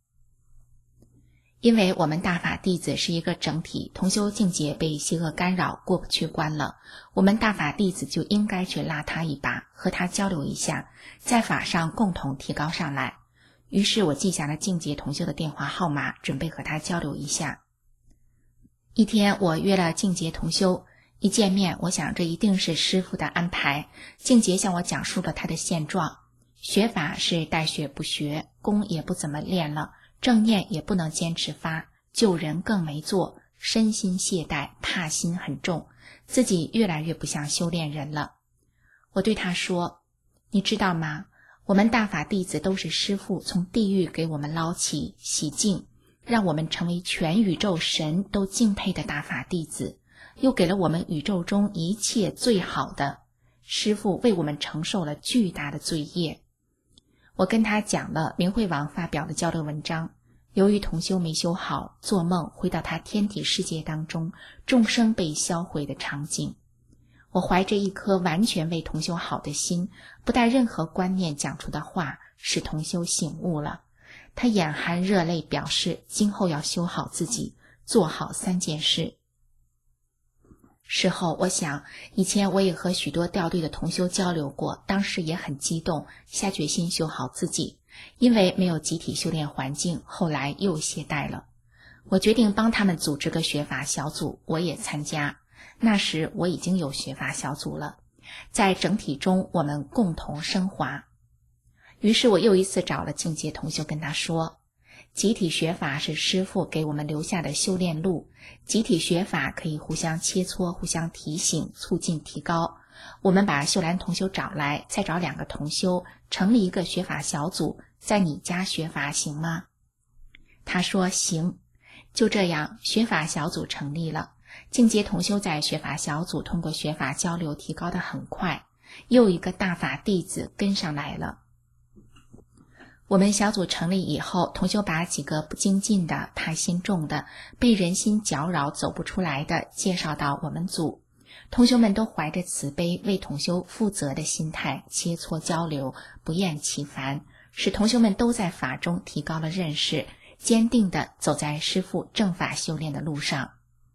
因为我们大法弟子是一个整体，同修境界被邪恶干扰，过不去关了，我们大法弟子就应该去拉他一把，和他交流一下，在法上共同提高上来。于是我记下了境界同修的电话号码，准备和他交流一下。一天我约了境界同修，一见面我想这一定是师父的安排。境界向我讲述了他的现状，学法是带学不学，功也不怎么练了，正念也不能坚持发，救人更没做，身心懈怠，怕心很重，自己越来越不像修炼人了。我对他说，你知道吗，我们大法弟子都是师父从地狱给我们捞起洗净，让我们成为全宇宙神都敬佩的大法弟子，又给了我们宇宙中一切最好的，师父为我们承受了巨大的罪业。我跟他讲了明慧网发表的交流文章，由于同修没修好，做梦回到他天体世界当中，众生被销毁的场景。我怀着一颗完全为同修好的心，不带任何观念讲出的话，使同修醒悟了。他眼含热泪表示今后要修好自己，做好3件事。事后我想，以前我也和许多掉队的同修交流过，当时也很激动，下决心修好自己。因为没有集体修炼环境，后来又懈怠了。我决定帮他们组织个学法小组，我也参加。那时我已经有学法小组了，在整体中我们共同升华。于是我又一次找了境界同修，跟他说，集体学法是师父给我们留下的修炼路，集体学法可以互相切磋，互相提醒，促进提高。我们把秀兰同修找来，再找2个同修，成立一个学法小组，在你家学法行吗？他说行。就这样，学法小组成立了。境界同修在学法小组通过学法交流提高得很快，又一个大法弟子跟上来了。我们小组成立以后，同修把几个不精进的、怕心重的、被人心搅扰走不出来的介绍到我们组。同修们都怀着慈悲、为同修负责的心态切磋交流，不厌其烦，使同修们都在法中提高了认识，坚定地走在师父正法修炼的路上。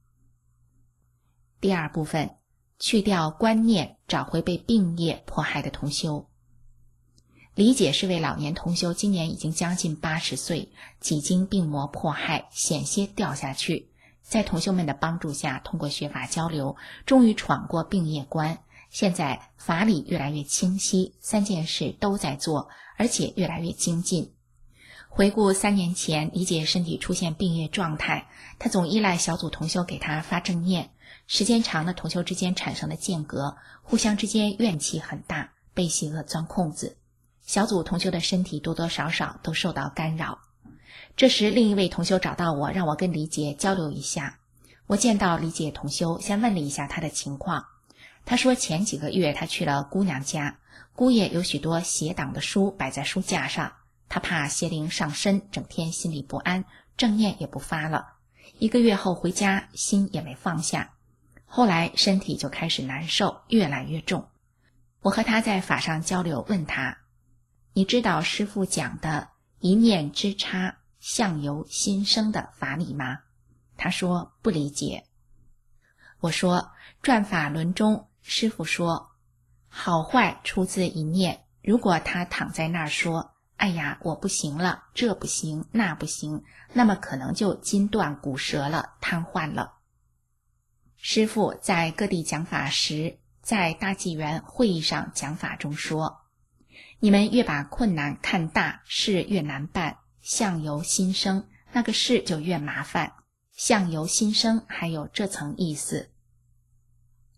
第2部分，去掉观念，找回被病业迫害的同修。李姐是位老年同修，今年已经将近80岁，几经病魔迫害，险些掉下去。在同修们的帮助下，通过学法交流，终于闯过病业关。现在法理越来越清晰，3件事都在做，而且越来越精进。回顾3年前，李姐身体出现病业状态，她总依赖小组同修给她发正念，时间长了，同修之间产生了间隔，互相之间怨气很大，被邪恶钻空子。小组同修的身体多多少少都受到干扰。这时另一位同修找到我，让我跟李姐交流一下。我见到李姐同修，先问了一下她的情况。她说前几个月她去了姑娘家，姑爷有许多邪党的书摆在书架上，她怕邪灵上身，整天心里不安，正念也不发了。1个月后回家，心也没放下，后来身体就开始难受，越来越重。我和她在法上交流，问她，你知道师父讲的一念之差，相由心生的法理吗？他说不理解。我说转法轮中师父说，好坏出自一念，如果他躺在那儿说，哎呀我不行了，这不行那不行，那么可能就筋断骨折了，瘫痪了。师父在各地讲法时，在大纪元会议上讲法中说，你们越把困难看大，事越难办，相由心生，那个事就越麻烦。相由心生还有这层意思。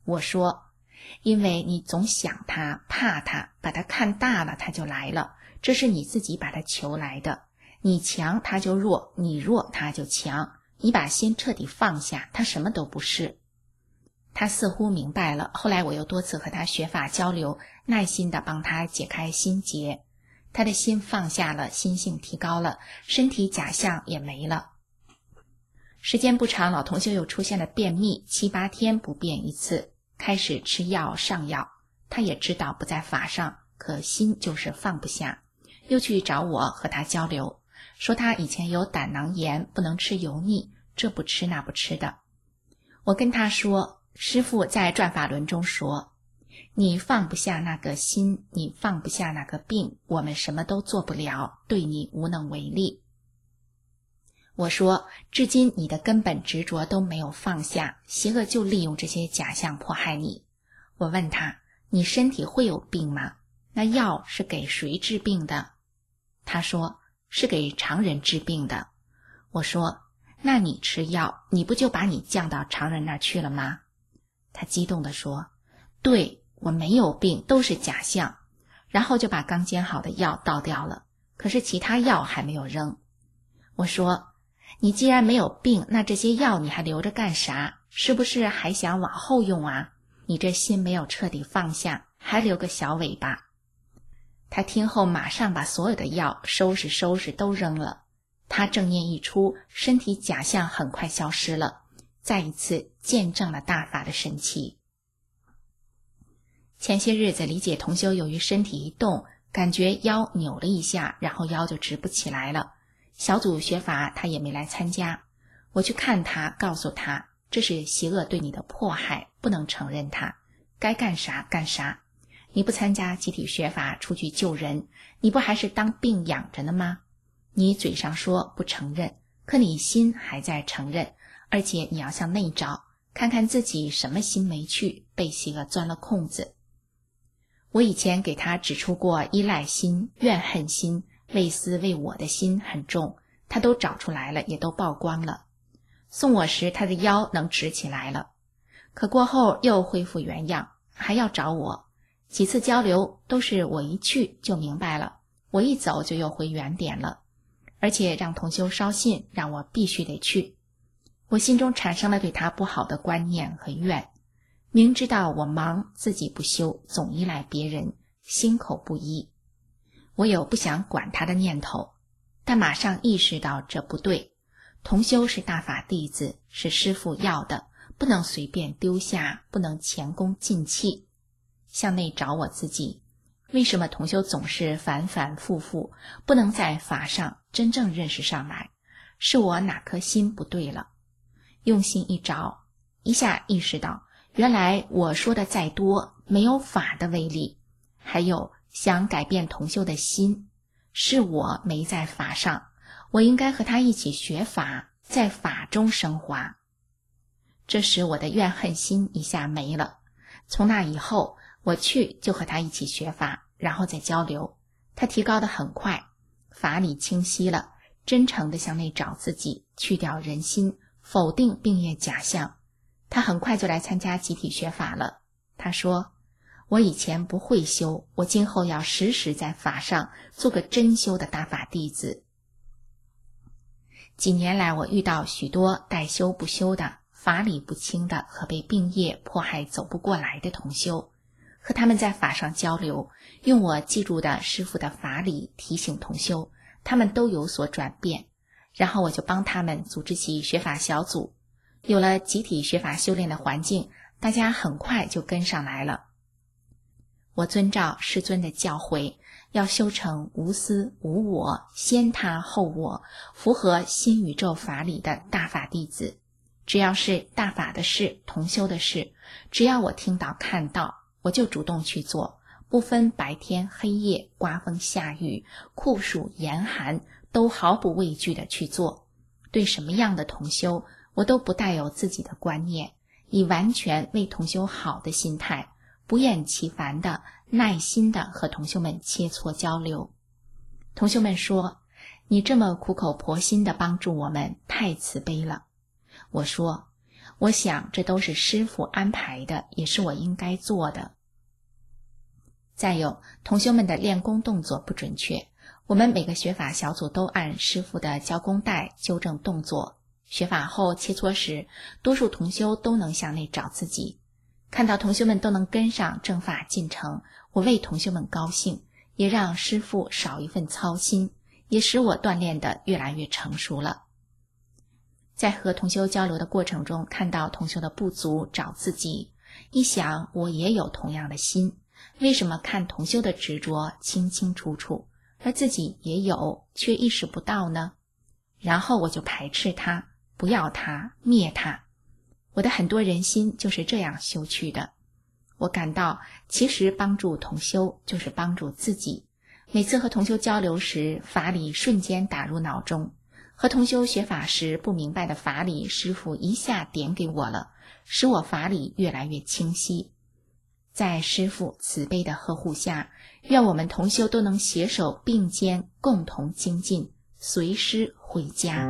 我说，因为你总想他，怕他，把他看大了，他就来了，这是你自己把他求来的。你强他就弱，你弱他就强，你把心彻底放下，他什么都不是。他似乎明白了，后来我又多次和他学法交流，耐心地帮他解开心结，他的心放下了，心性提高了，身体假象也没了。时间不长，老同修又出现了便秘，7、8天不便一次，开始吃药上药。他也知道不在法上，可心就是放不下，又去找我和他交流，说他以前有胆囊炎，不能吃油腻，这不吃那不吃的。我跟他说，师父在转法轮中说，你放不下那个心，你放不下那个病，我们什么都做不了，对你无能为力。我说，至今你的根本执着都没有放下，邪恶就利用这些假象迫害你。我问他，你身体会有病吗？那药是给谁治病的？他说，是给常人治病的。我说，那你吃药，你不就把你降到常人那儿去了吗？他激动地说，对，我没有病，都是假象。然后就把刚煎好的药倒掉了，可是其他药还没有扔。我说，你既然没有病，那这些药你还留着干啥？是不是还想往后用啊？你这心没有彻底放下，还留个小尾巴。他听后马上把所有的药收拾都扔了。他正念一出，身体假象很快消失了，再一次见证了大法的神奇。前些日子理解同修由于身体一动，感觉腰扭了一下，然后腰就直不起来了。小组学法他也没来参加，我去看他，告诉他这是邪恶对你的迫害，不能承认他，该干啥干啥。你不参加集体学法出去救人，你不还是当病养着呢吗？你嘴上说不承认，可你心还在承认，而且你要向内找，看看自己什么心没去，被邪恶钻了空子。我以前给他指出过依赖心、怨恨心、为私为我的心很重，他都找出来了，也都曝光了。送我时他的腰能直起来了，可过后又恢复原样，还要找我。几次交流都是我一去就明白了，我一走就又回原点了，而且让同修捎信，让我必须得去。我心中产生了对他不好的观念和怨，明知道我忙自己不修，总依赖别人，心口不一。我有不想管他的念头，但马上意识到这不对。同修是大法弟子，是师父要的，不能随便丢下，不能前功尽弃。向内找我自己，为什么同修总是反反复复，不能在法上真正认识上来？是我哪颗心不对了？用心一找，一下意识到，原来我说的再多，没有法的威力。还有想改变同修的心，是我没在法上，我应该和他一起学法，在法中升华。这时我的怨恨心一下没了。从那以后，我去就和他一起学法，然后再交流。他提高得很快，法理清晰了，真诚地向内找自己，去掉人心，否定病业假象。他很快就来参加集体学法了。他说，我以前不会修，我今后要时时在法上做个真修的大法弟子。几年来，我遇到许多待修不修的，法理不清的和被病业迫害走不过来的同修，和他们在法上交流，用我记住的师父的法理提醒同修，他们都有所转变。然后我就帮他们组织起学法小组，有了集体学法修炼的环境，大家很快就跟上来了。我遵照师尊的教诲，要修成无私无我，先他后我，符合新宇宙法理的大法弟子。只要是大法的事，同修的事，只要我听到看到，我就主动去做，不分白天黑夜，刮风下雨，酷暑严寒，都毫不畏惧地去做。对什么样的同修，我都不带有自己的观念，以完全为同修好的心态，不厌其烦的耐心的和同修们切磋交流。同修们说，你这么苦口婆心的帮助我们，太慈悲了。我说， 我想这都是师父安排的，也是我应该做的。再有，同修们的练功动作不准确，我们每个学法小组都按师父的教功带纠正动作。学法后切磋时，多数同修都能向内找自己。看到同修们都能跟上正法进程，我为同修们高兴，也让师父少一份操心，也使我锻炼得越来越成熟了。在和同修交流的过程中，看到同修的不足找自己，一想我也有同样的心，为什么看同修的执着清清楚楚，而自己也有却意识不到呢？然后我就排斥他，不要他，灭他。我的很多人心就是这样修去的。我感到其实帮助同修就是帮助自己。每次和同修交流时，法理瞬间打入脑中，和同修学法时不明白的法理，师父一下点给我了，使我法理越来越清晰。在师父慈悲的呵护下，愿我们同修都能携手并肩，共同精进，随师回家。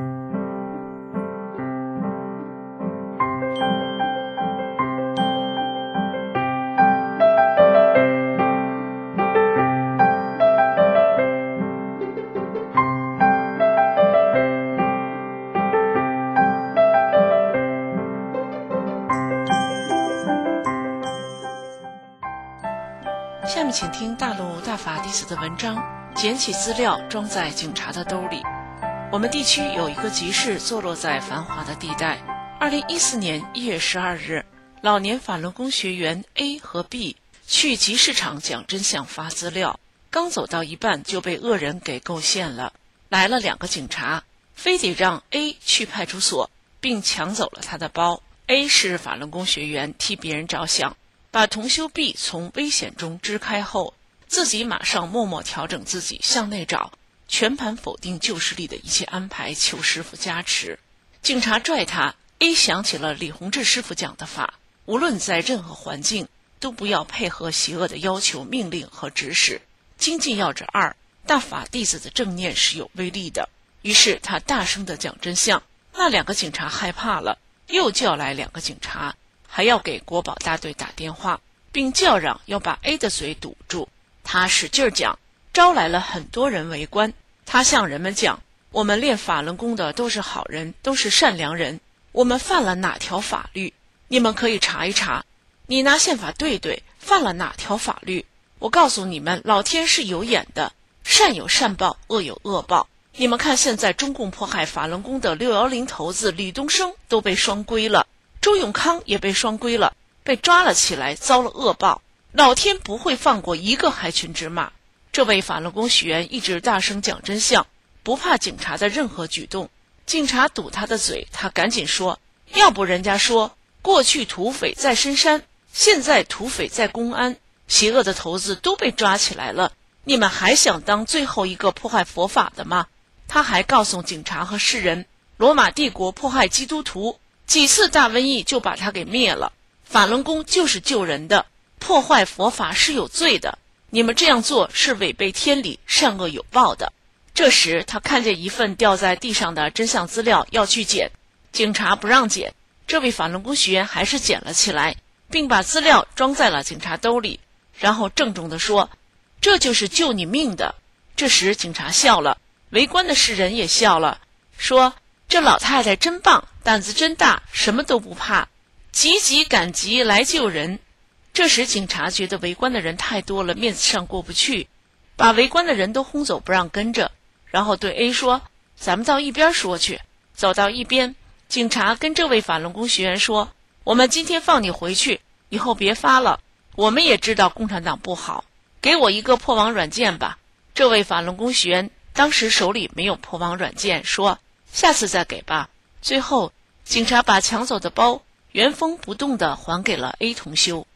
下面请听大陆大法弟子的文章，捡起资料装在警察的兜里。我们地区有一个集市坐落在繁华的地带。2014年1月12日，老年法轮功学员 A 和 B 去集市场讲真相发资料，刚走到一半就被恶人给构陷了。来了2个警察，非得让 A 去派出所，并抢走了他的包。A 是法轮功学员，替别人着想，把同修 B 从危险中支开后，自己马上默默调整自己，向内找，全盘否定旧势力的一切安排，求师父加持。警察拽他， A 想起了李洪志师父讲的法，无论在任何环境都不要配合邪恶的要求、命令和指使。精进要旨2，大法弟子的正念是有威力的。于是他大声地讲真相，那2个警察害怕了，又叫来2个警察，还要给国保大队打电话，并叫嚷要把 A 的嘴堵住。他使劲讲，招来了很多人围观。他向人们讲，我们练法轮功的都是好人，都是善良人，我们犯了哪条法律？你们可以查一查，你拿宪法对对，犯了哪条法律？我告诉你们，老天是有眼的，善有善报，恶有恶报。你们看现在中共迫害法轮功的610头子李东升都被双规了，周永康也被双规了，被抓了起来，遭了恶报。老天不会放过一个害群之马。这位法轮功学员一直大声讲真相，不怕警察的任何举动。警察堵他的嘴，他赶紧说，要不人家说过去土匪在深山，现在土匪在公安，邪恶的头子都被抓起来了，你们还想当最后一个迫害佛法的吗？他还告诉警察和世人，罗马帝国迫害基督徒，几次大瘟疫就把他给灭了，法轮功就是救人的，破坏佛法是有罪的，你们这样做是违背天理，善恶有报的。这时他看见一份掉在地上的真相资料，要去捡，警察不让捡，这位法轮功学员还是捡了起来，并把资料装在了警察兜里，然后郑重地说，这就是救你命的。这时警察笑了，围观的世人也笑了，说这老太太真棒，胆子真大，什么都不怕，急急赶集来救人。这时警察觉得围观的人太多了，面子上过不去，把围观的人都轰走，不让跟着，然后对 A 说，咱们到一边说去。走到一边，警察跟这位法轮功学员说，我们今天放你回去，以后别发了，我们也知道共产党不好，给我一个破网软件吧。这位法轮功学员当时手里没有破网软件，说下次再给吧。最后警察把抢走的包原封不动地还给了 A 同修。